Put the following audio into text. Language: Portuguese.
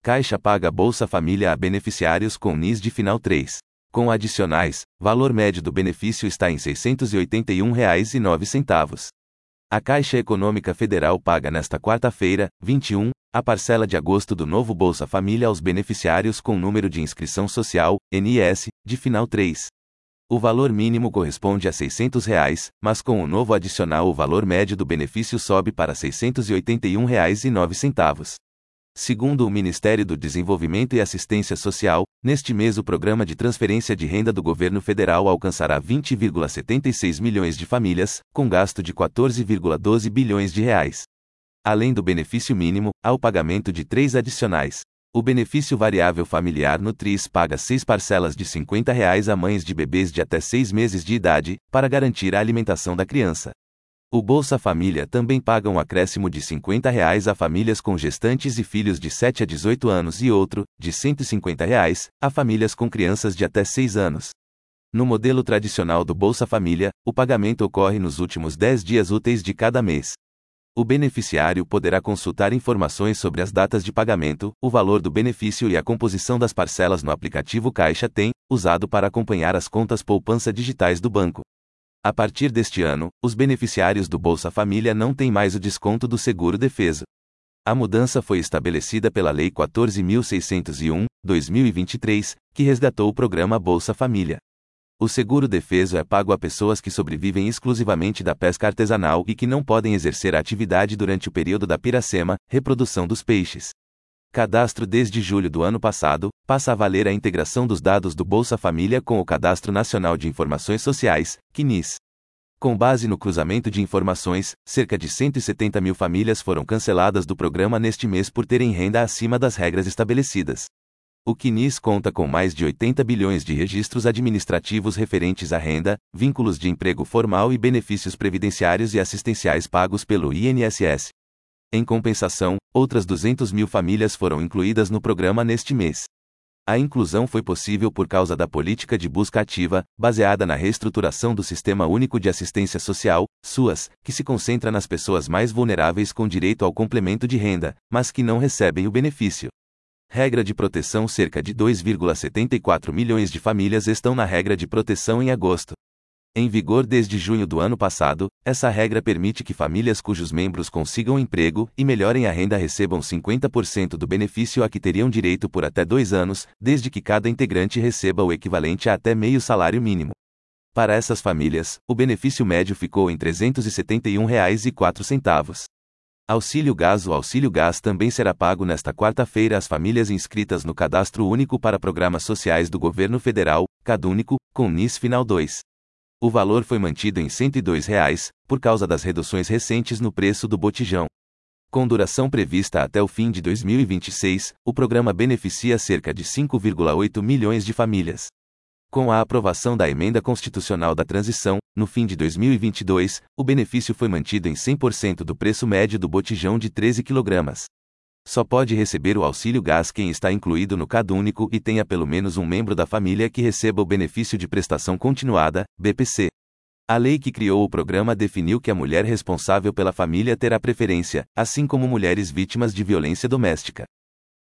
Caixa paga Bolsa Família a beneficiários com NIS de final 3. Com adicionais, valor médio do benefício está em R$ 681,09. A Caixa Econômica Federal paga nesta quarta-feira, 21, a parcela de agosto do novo Bolsa Família aos beneficiários com número de inscrição social, NIS, de final 3. O valor mínimo corresponde a R$ 600, mas com o novo adicional o valor médio do benefício sobe para R$ 681,09. Segundo o Ministério do Desenvolvimento e Assistência Social, neste mês o programa de transferência de renda do governo federal alcançará 20,76 milhões de famílias, com gasto de 14,12 bilhões de reais. Além do benefício mínimo, há o pagamento de 3 adicionais. O benefício variável familiar Nutris paga 6 parcelas de R$ 50 a mães de bebês de até 6 meses de idade, para garantir a alimentação da criança. O Bolsa Família também paga um acréscimo de R$ 50 a famílias com gestantes e filhos de 7 a 18 anos e outro, de R$ 150 a famílias com crianças de até 6 anos. No modelo tradicional do Bolsa Família, o pagamento ocorre nos últimos 10 dias úteis de cada mês. O beneficiário poderá consultar informações sobre as datas de pagamento, o valor do benefício e a composição das parcelas no aplicativo Caixa Tem, usado para acompanhar as contas poupança digitais do banco. A partir deste ano, os beneficiários do Bolsa Família não têm mais o desconto do seguro-defeso. A mudança foi estabelecida pela Lei 14.601/2023, que resgatou o programa Bolsa Família. O seguro-defeso é pago a pessoas que sobrevivem exclusivamente da pesca artesanal e que não podem exercer a atividade durante o período da piracema, reprodução dos peixes. Cadastro desde julho do ano passado, passa a valer a integração dos dados do Bolsa Família com o Cadastro Nacional de Informações Sociais, CNIS. Com base no cruzamento de informações, cerca de 170 mil famílias foram canceladas do programa neste mês por terem renda acima das regras estabelecidas. O CNIS conta com mais de 80 bilhões de registros administrativos referentes à renda, vínculos de emprego formal e benefícios previdenciários e assistenciais pagos pelo INSS. Em compensação, outras 200 mil famílias foram incluídas no programa neste mês. A inclusão foi possível por causa da política de busca ativa, baseada na reestruturação do Sistema Único de Assistência Social, SUAS, que se concentra nas pessoas mais vulneráveis com direito ao complemento de renda, mas que não recebem o benefício. Regra de proteção: cerca de 2,74 milhões de famílias estão na regra de proteção em agosto. Em vigor desde junho do ano passado, essa regra permite que famílias cujos membros consigam emprego e melhorem a renda recebam 50% do benefício a que teriam direito por até 2 anos, desde que cada integrante receba o equivalente a até meio salário mínimo. Para essas famílias, o benefício médio ficou em R$ 371,04. Auxílio Gás: o Auxílio Gás também será pago nesta quarta-feira às famílias inscritas no Cadastro Único para Programas Sociais do Governo Federal, CadÚnico, com NIS Final 2. O valor foi mantido em R$ 102, por causa das reduções recentes no preço do botijão. Com duração prevista até o fim de 2026, o programa beneficia cerca de 5,8 milhões de famílias. Com a aprovação da Emenda Constitucional da Transição, no fim de 2022, o benefício foi mantido em 100% do preço médio do botijão de 13 kg. Só pode receber o Auxílio Gás quem está incluído no CadÚnico e tenha pelo menos um membro da família que receba o benefício de prestação continuada, BPC. A lei que criou o programa definiu que a mulher responsável pela família terá preferência, assim como mulheres vítimas de violência doméstica.